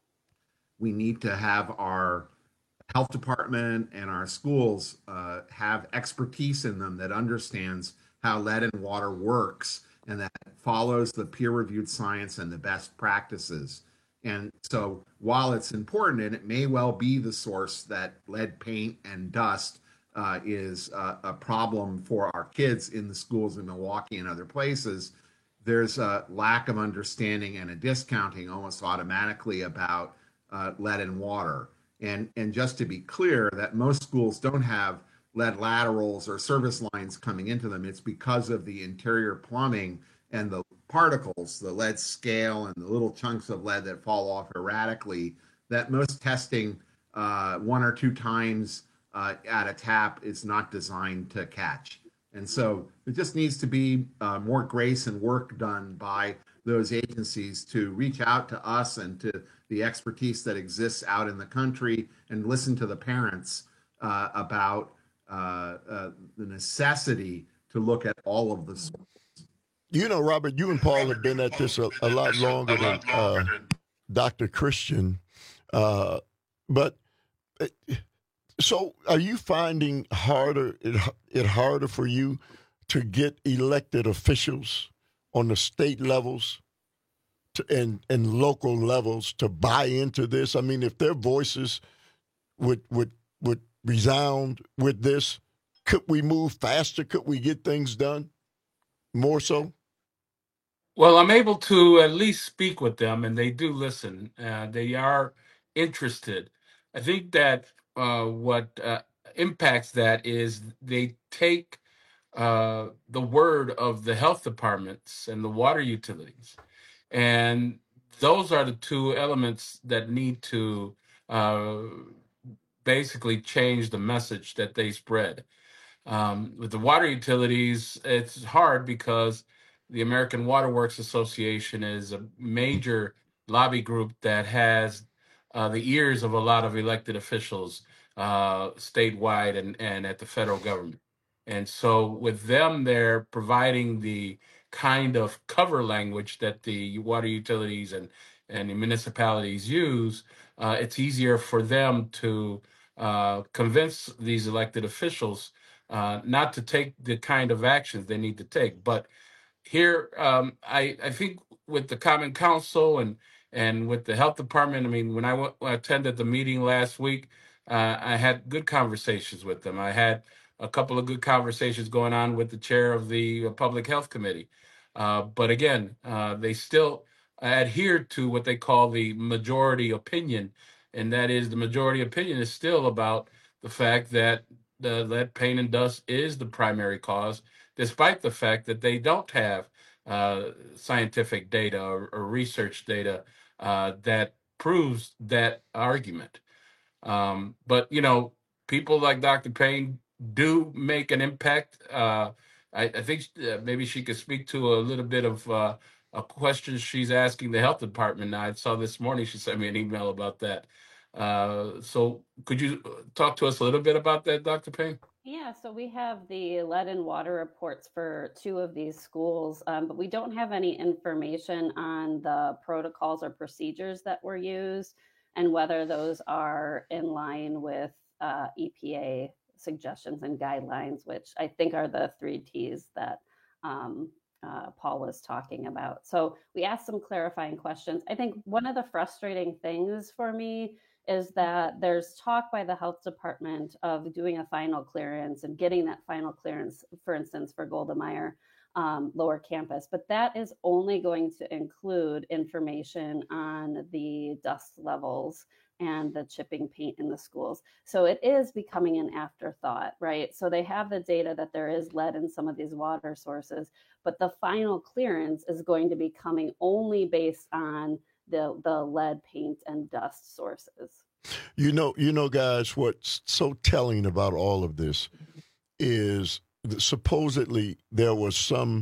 we need to have our health department and our schools uh, have expertise in them that understands how lead and water works and that follows the peer-reviewed science and the best practices. And so while it's important, and it may well be the source that lead paint and dust uh, is uh, a problem for our kids in the schools in Milwaukee and other places, there's a lack of understanding and a discounting almost automatically about uh, lead and water. And, and just to be clear, that most schools don't have lead laterals or service lines coming into them. It's because of the interior plumbing and the particles, the lead scale and the little chunks of lead that fall off erratically, that most testing uh, one or two times uh, at a tap is not designed to catch. And so it just needs to be uh, more grace and work done by those agencies to reach out to us and to the expertise that exists out in the country and listen to the parents uh, about uh, uh, the necessity to look at all of the sources. You know, Robert, you and Paul have been at this a, a lot longer than uh, Doctor Christian. Uh, but uh, so are you finding harder it, it harder for you to get elected officials on the state levels to, and, and local levels to buy into this? I mean, if their voices would would would resound with this, could we move faster? Could we get things done more so? Well, I'm able to at least speak with them, and they do listen. Uh, they are interested. I think that uh, what uh, impacts that is they take uh, the word of the health departments and the water utilities, and those are the two elements that need to uh, basically change the message that they spread. Um, with the water utilities, it's hard because the American Water Works Association is a major lobby group that has uh, the ears of a lot of elected officials uh, statewide and, and at the federal government. And so with them, they're providing the kind of cover language that the water utilities and, and the municipalities use. uh, it's easier for them to uh, convince these elected officials uh, not to take the kind of actions they need to take. But here, um, I, I think with the Common Council and and with the health department, I mean, when I, went, when I attended the meeting last week, uh, I had good conversations with them. I had a couple of good conversations going on with the chair of the uh, Public Health Committee. Uh, but again, uh, they still adhere to what they call the majority opinion, and that is the majority opinion is still about the fact that the lead, paint, and dust is the primary cause, despite the fact that they don't have uh, scientific data or, or research data uh, that proves that argument. Um, but, you know, people like Doctor Payne do make an impact. Uh, I, I think uh, maybe she could speak to a little bit of uh, a question she's asking the health department. Now, I saw this morning she sent me an email about that. Uh, so could you talk to us a little bit about that, Doctor Payne? Yeah, so we have the lead and water reports for two of these schools, um, but we don't have any information on the protocols or procedures that were used and whether those are in line with uh, E P A suggestions and guidelines, which I think are the three T's that um, uh, Paul was talking about. So we asked some clarifying questions. I think one of the frustrating things for me is that there's talk by the health department of doing a final clearance and getting that final clearance, for instance, for Golda Meir um, lower campus, but that is only going to include information on the dust levels and the chipping paint in the schools. So it is becoming an afterthought, right? So they have the data that there is lead in some of these water sources, but the final clearance is going to be coming only based on the, the lead, paint, and dust sources. You know, you know, guys, what's so telling about all of this is that supposedly there was some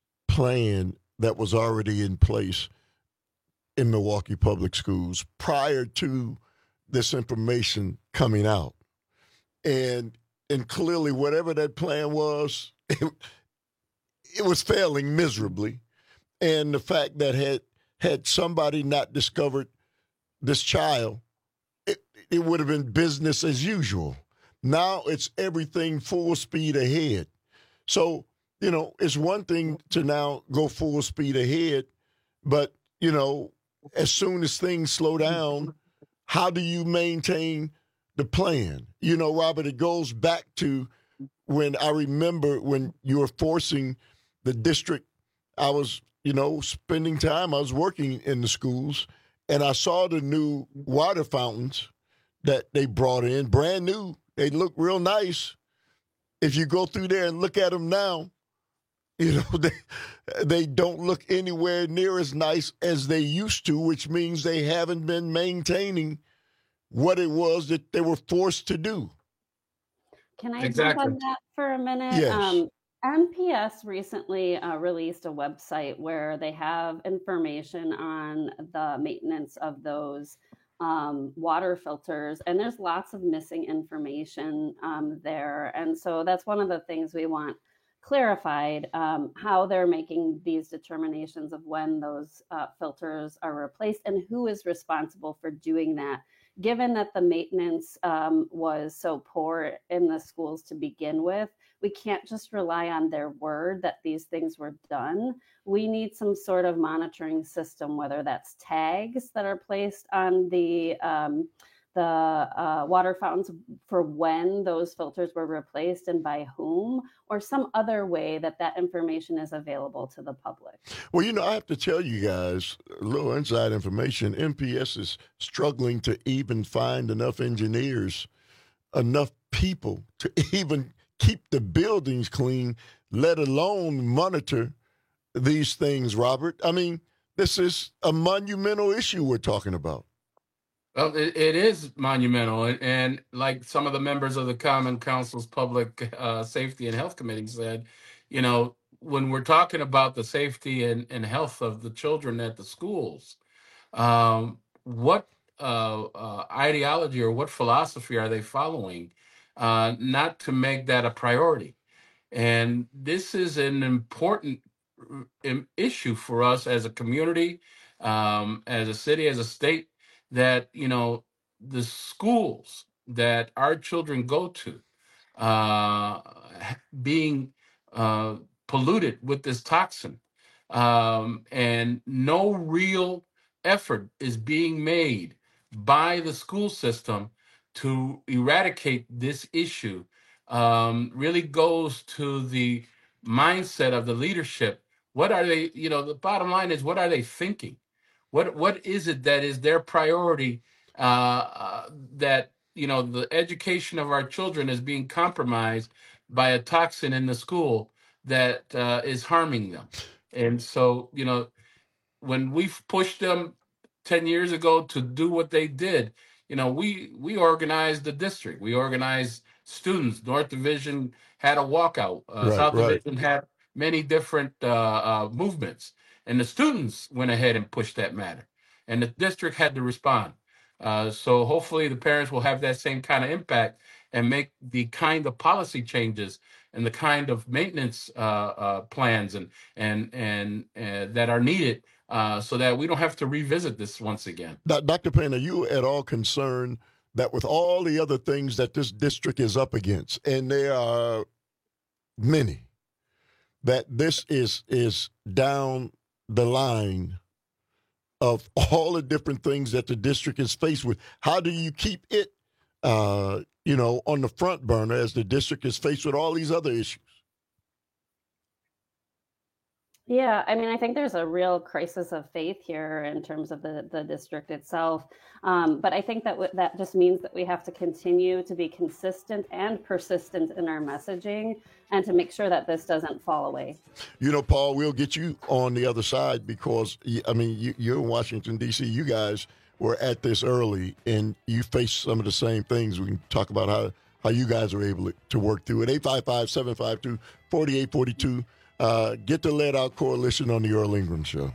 plan that was already in place in Milwaukee Public Schools prior to this information coming out. And and clearly whatever that plan was, it, it was failing miserably. And the fact that had had somebody not discovered this child, it, it would have been business as usual. Now it's everything full speed ahead. So, you know, it's one thing to now go full speed ahead, but, you know, as soon as things slow down, how do you maintain the plan? You know, Robert, it goes back to when I remember when you were forcing the district. I was, you know, spending time, I was working in the schools, and I saw the new water fountains that they brought in, brand new. They look real nice. If you go through there and look at them now, you know, they, they don't look anywhere near as nice as they used to, which means they haven't been maintaining what it was that they were forced to do. Can I Exactly. jump on that for a minute? Yes. Um, N P S recently uh, released a website where they have information on the maintenance of those um, water filters, and there's lots of missing information um, there. And so that's one of the things we want clarified, um, how they're making these determinations of when those uh, filters are replaced and who is responsible for doing that. Given that the maintenance um, was so poor in the schools to begin with, we can't just rely on their word that these things were done. We need some sort of monitoring system, whether that's tags that are placed on the um, the uh, water fountains for when those filters were replaced and by whom, or some other way that that information is available to the public. Well, you know, I have to tell you guys a little inside information. N P S is struggling to even find enough engineers, enough people to even keep the buildings clean, let alone monitor these things, Robert. I mean, this is a monumental issue we're talking about. Well, it, it is monumental, and, and like some of the members of the Common Council's Public uh, Safety and Health Committee said, you know, when we're talking about the safety and, and health of the children at the schools, um, what uh, uh, ideology or what philosophy are they following uh, not to make that a priority? And this is an important um, issue for us as a community, um, as a city, as a state. that, you know, the schools that our children go to uh, being uh, polluted with this toxin, um, and no real effort is being made by the school system to eradicate this issue, um, really goes to the mindset of the leadership. What are they, you know, the bottom line is, what are they thinking? What What is it that is their priority, uh, uh, that, you know, the education of our children is being compromised by a toxin in the school that uh, is harming them? And so, you know, when we pushed them ten years ago to do what they did, you know, we we organized the district. We organized students. North Division had a walkout. Uh, Right, South right. Division had many different uh, uh, movements. And the students went ahead and pushed that matter. And the district had to respond. Uh, so hopefully the parents will have that same kind of impact and make the kind of policy changes and the kind of maintenance uh, uh, plans and and and uh, that are needed, uh, so that we don't have to revisit this once again. Doc- Doctor Payne, are you at all concerned that with all the other things that this district is up against, and there are many, that this is is down the line of all the different things that the district is faced with? How do you keep it, uh, you know, on the front burner as the district is faced with all these other issues? Yeah, I mean, I think there's a real crisis of faith here in terms of the, the district itself. Um, but I think that w- that just means that we have to continue to be consistent and persistent in our messaging and to make sure that this doesn't fall away. You know, Paul, we'll get you on the other side because, y- I mean, you, you're in Washington, D C. You guys were at this early, and you face some of the same things. We can talk about how, how you guys are able to work through it. eight five five, seven five two, four eight four two. Uh, get the Let Out Coalition on the Earl Ingram Show.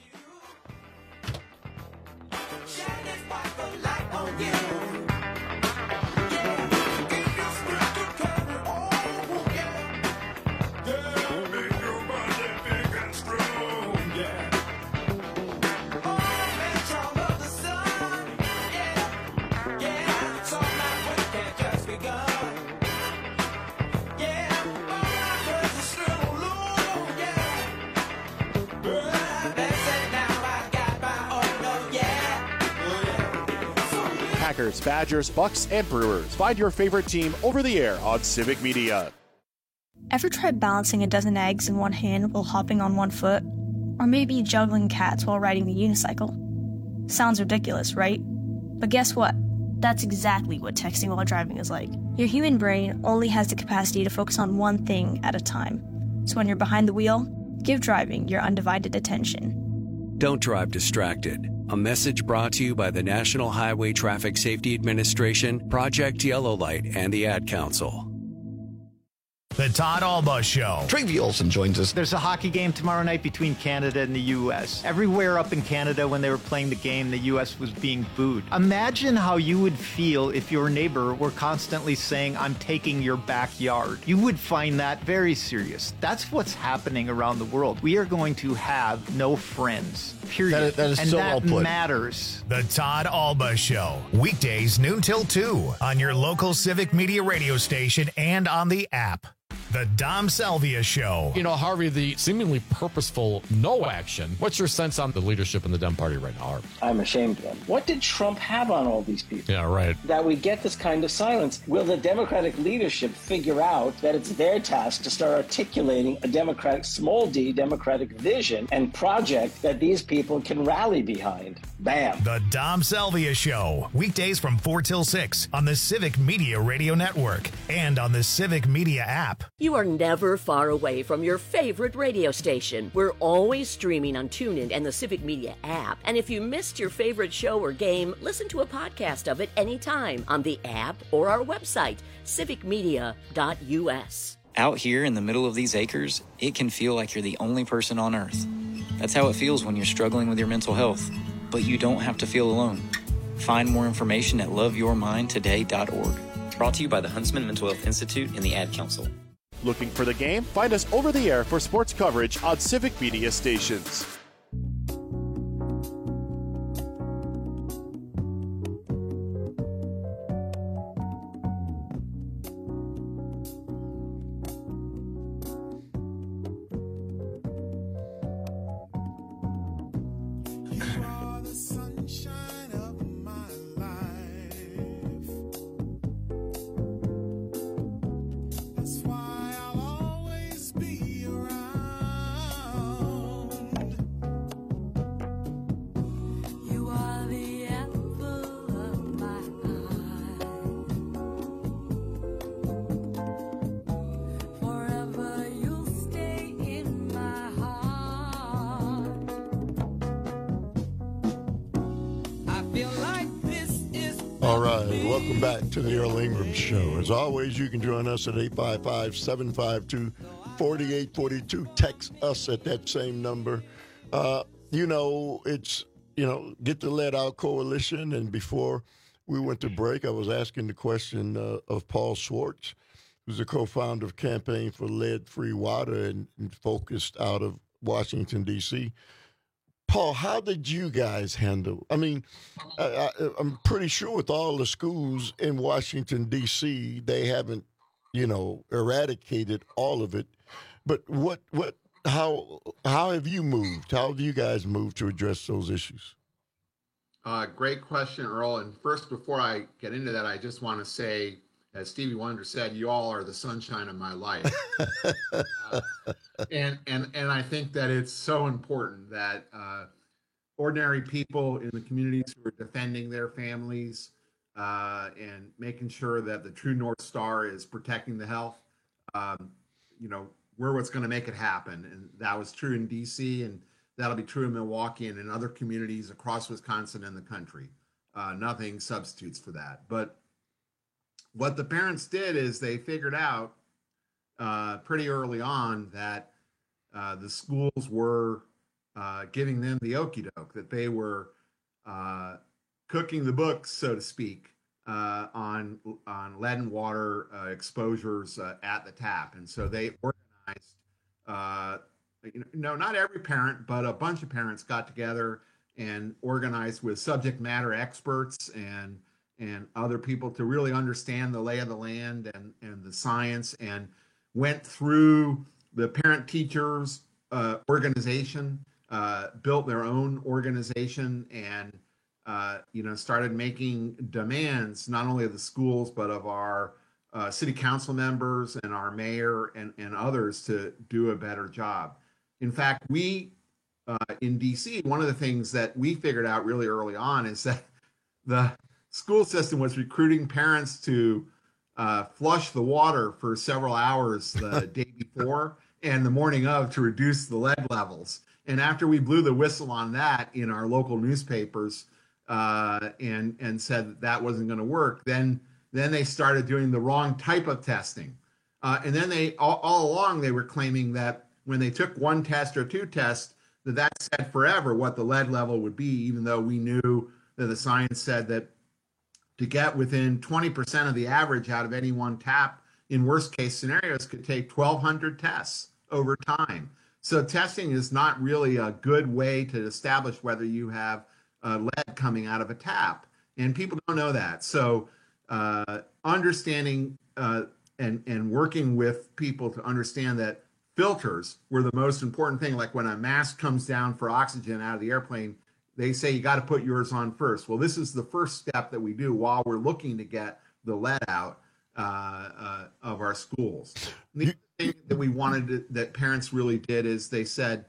Packers, Badgers, Bucks, and Brewers. Find your favorite team over the air on Civic Media. Ever tried balancing a dozen eggs in one hand while hopping on one foot? Or maybe juggling cats while riding the unicycle? Sounds ridiculous, right? But guess what? That's exactly what texting while driving is like. Your human brain only has the capacity to focus on one thing at a time. So when you're behind the wheel, give driving your undivided attention. Don't drive distracted. A message brought to you by the National Highway Traffic Safety Administration, Project Yellow Light, and the Ad Council. The Todd Alba Show. Travi Olson joins us. There's a hockey game tomorrow night between Canada and the U S. Everywhere up in Canada when they were playing the game, the U S was being booed. Imagine how you would feel if your neighbor were constantly saying, "I'm taking your backyard." You would find that very serious. That's what's happening around the world. We are going to have no friends, period. That is- that is and so that well put. matters. The Todd Alba Show. Weekdays noon till two on your local Civic Media radio station and on the app. The Dom Salvia Show. You know, Harvey, the seemingly purposeful no action. What's your sense on the leadership in the Dem Party right now, Harvey? I'm ashamed of them. What did Trump have on all these people? Yeah, right. That we get this kind of silence. Will the Democratic leadership figure out that it's their task to start articulating a Democratic, small d, Democratic vision and project that these people can rally behind? Bam. The Dom Salvia Show. Weekdays from four till six on the Civic Media Radio Network and on the Civic Media app. You are never far away from your favorite radio station. We're always streaming on TuneIn and the Civic Media app. And if you missed your favorite show or game, listen to a podcast of it anytime on the app or our website, civic media dot u s. Out here in the middle of these acres, it can feel like you're the only person on Earth. That's how it feels when you're struggling with your mental health. But you don't have to feel alone. Find more information at love your mind today dot org. Brought to you by the Huntsman Mental Health Institute and the Ad Council. Looking for the game? Find us over the air for sports coverage on Civic Media stations. All right, welcome back to the Earl Ingram Show. As always, you can join us at eight five five, seven five two, four eight four two. Text us at that same number. Uh, you know, it's, you know, Get the Lead Out Coalition. And before we went to break, I was asking the question uh, of Paul Schwartz, who's the co-founder of Campaign for Lead-Free Water and, and focused out of Washington, D C Paul, how did you guys handle? I mean, I, I, I'm pretty sure with all the schools in Washington, D C, they haven't, you know, eradicated all of it. But what, what, how, how have you moved? How have you guys moved to address those issues? Uh, great question, Earl. And first, before I get into that, I just want to say, as Stevie Wonder said, you all are the sunshine of my life. uh, and, and, and I think that it's so important that uh, ordinary people in the communities who are defending their families uh, and making sure that the true North Star is protecting the health, um, you know, we're what's going to make it happen. And that was true in D C, and that'll be true in Milwaukee and in other communities across Wisconsin and the country. Uh, nothing substitutes for that. But what the parents did is they figured out uh, pretty early on that uh, the schools were uh, giving them the okie doke, that they were uh, cooking the books, so to speak, uh, on on lead and water uh, exposures uh, at the tap. And so they organized, uh, you know, not every parent, but a bunch of parents got together and organized with subject matter experts and and other people to really understand the lay of the land and, and the science, and went through the parent teachers uh, organization, uh, built their own organization, and uh, you know, started making demands not only of the schools, but of our uh, city council members and our mayor and, and others to do a better job. In fact, we uh, in D C, one of the things that we figured out really early on is that the school system was recruiting parents to uh, flush the water for several hours the day before and the morning of to reduce the lead levels. And after we blew the whistle on that in our local newspapers uh, and and said that, that wasn't going to work, then then they started doing the wrong type of testing. Uh, and then they all, all along they were claiming that when they took one test or two tests, that that said forever what the lead level would be, even though we knew that the science said that to get within twenty percent of the average out of any one tap in worst case scenarios could take twelve hundred tests over time. So testing is not really a good way to establish whether you have uh, lead coming out of a tap. And people don't know that. So uh, understanding uh, and, and working with people to understand that filters were the most important thing. Like when a mask comes down for oxygen out of the airplane, they say you got to put yours on first. Well, this is the first step that we do while we're looking to get the lead out uh, uh, of our schools. And the other thing that we wanted to, that parents really did is they said,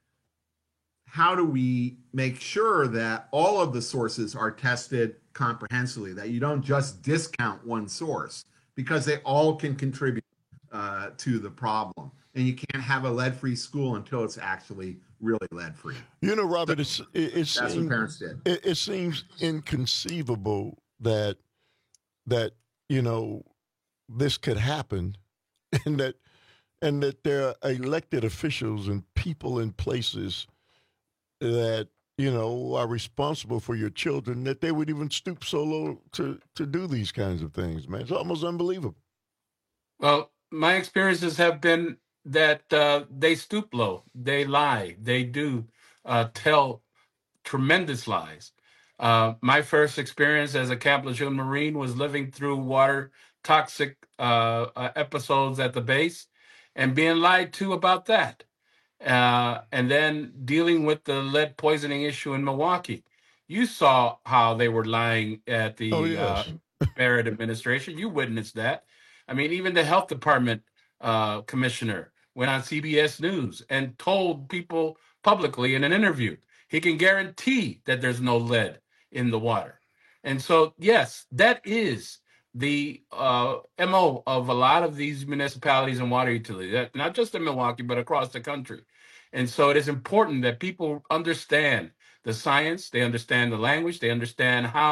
how do we make sure that all of the sources are tested comprehensively, that you don't just discount one source, because they all can contribute uh, to the problem. And you can't have a lead-free school until it's actually really lead-free. You know, Robert, it's, it, it, That's seems, what parents did. It, it seems inconceivable that, that, you know, this could happen and that, and that there are elected officials and people in places that, you know, are responsible for your children, that they would even stoop so low to, to do these kinds of things, man. It's almost unbelievable. Well, my experiences have been that uh, they stoop low, they lie, they do uh, tell tremendous lies. Uh, my first experience as a Camp Lejeune Marine was living through water toxic uh, uh, episodes at the base and being lied to about that. Uh, and then dealing with the lead poisoning issue in Milwaukee. You saw how they were lying at the Oh, yes. uh, Barrett administration. You witnessed that. I mean, even the health department uh, commissioner went on C B S News and told people publicly in an interview, he can guarantee that there's no lead in the water. And so, yes, that is the uh, M O of a lot of these municipalities and water utilities, not just in Milwaukee, but across the country. And so it is important that people understand the science, they understand the language, they understand how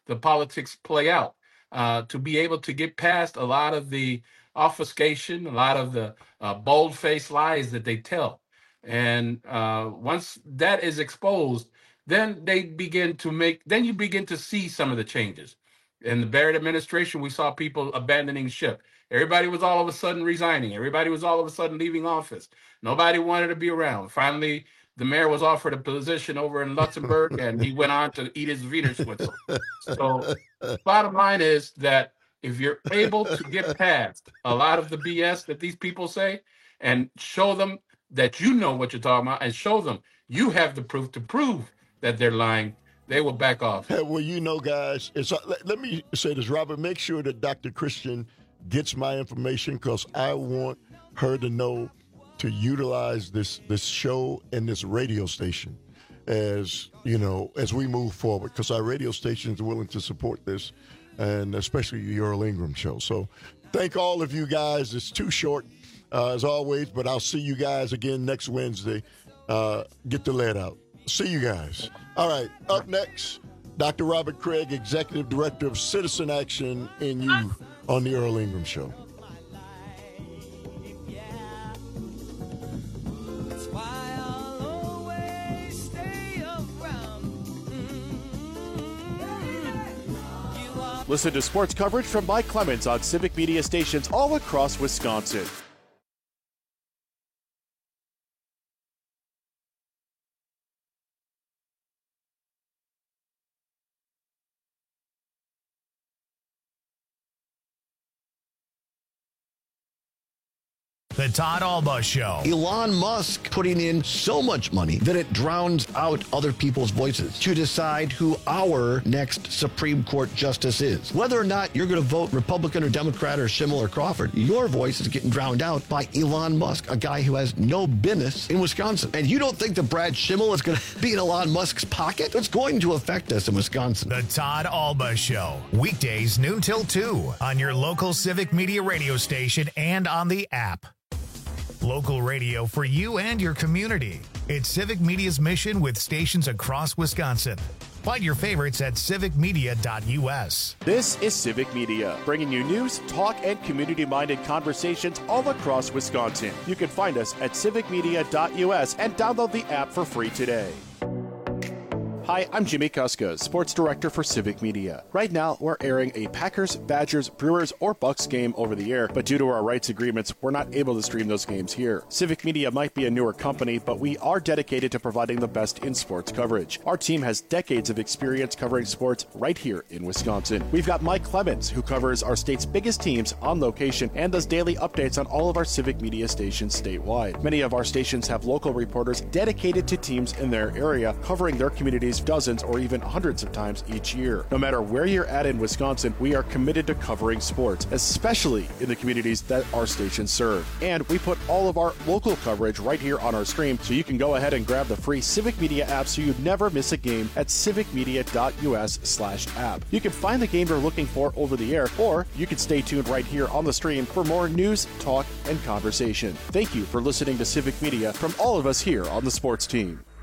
the politics play out, uh, to be able to get past a lot of the obfuscation, a lot of the uh, bold-faced lies that they tell. And uh, once that is exposed, then they begin to make, then you begin to see some of the changes. In the Barrett administration, we saw people abandoning ship. Everybody was all of a sudden resigning. Everybody was all of a sudden leaving office. Nobody wanted to be around. Finally, the mayor was offered a position over in Luxembourg, and he went on to eat his Wiener Schnitzel. So bottom line is that if you're able to get past a lot of the B S that these people say and show them that you know what you're talking about and show them you have the proof to prove that they're lying, they will back off. Hey, well, you know, guys, it's, uh, let, let me say this, Robert. Make sure that Doctor Christian gets my information, because I want her to know to utilize this this show and this radio station as, you know, as we move forward, because our radio station is willing to support this, and especially the Earl Ingram Show. So thank all of you guys. It's too short, uh, as always, but I'll see you guys again next Wednesday. Uh, get the lead out. See you guys. All right, up next, Doctor Robert Craig, Executive Director of Citizen Action in You on the Earl Ingram Show. Listen to sports coverage from Mike Clemens on Civic Media stations all across Wisconsin. The Todd Alba Show. Elon Musk putting in so much money that it drowns out other people's voices to decide who our next Supreme Court justice is. Whether or not you're going to vote Republican or Democrat or Schimmel or Crawford, your voice is getting drowned out by Elon Musk, a guy who has no business in Wisconsin. And you don't think that Brad Schimmel is going to be in Elon Musk's pocket? It's going to affect us in Wisconsin. The Todd Alba Show. Weekdays noon till two on your local Civic Media radio station and on the app. Local radio for you and your community. It's Civic Media's mission with stations across Wisconsin. Find your favorites at civic media dot u s. This is Civic Media, bringing you news, talk, and community-minded conversations all across Wisconsin. You can find us at civic media dot u s and download the app for free today. Hi, I'm Jimmy Kuska, Sports Director for Civic Media. Right now, we're airing a Packers, Badgers, Brewers, or Bucks game over the air, but due to our rights agreements, we're not able to stream those games here. Civic Media might be a newer company, but we are dedicated to providing the best in sports coverage. Our team has decades of experience covering sports right here in Wisconsin. We've got Mike Clemens, who covers our state's biggest teams on location and does daily updates on all of our Civic Media stations statewide. Many of our stations have local reporters dedicated to teams in their area, covering their communities dozens or even hundreds of times each year. No matter where you're at in Wisconsin, we are committed to covering sports, especially in the communities that our stations serve. And we put all of our local coverage right here on our stream, so you can go ahead and grab the free Civic Media app so you never miss a game at civic media dot u s slash app. You can find the game you're looking for over the air, or you can stay tuned right here on the stream for more news, talk, and conversation. Thank you for listening to Civic Media from all of us here on the sports team.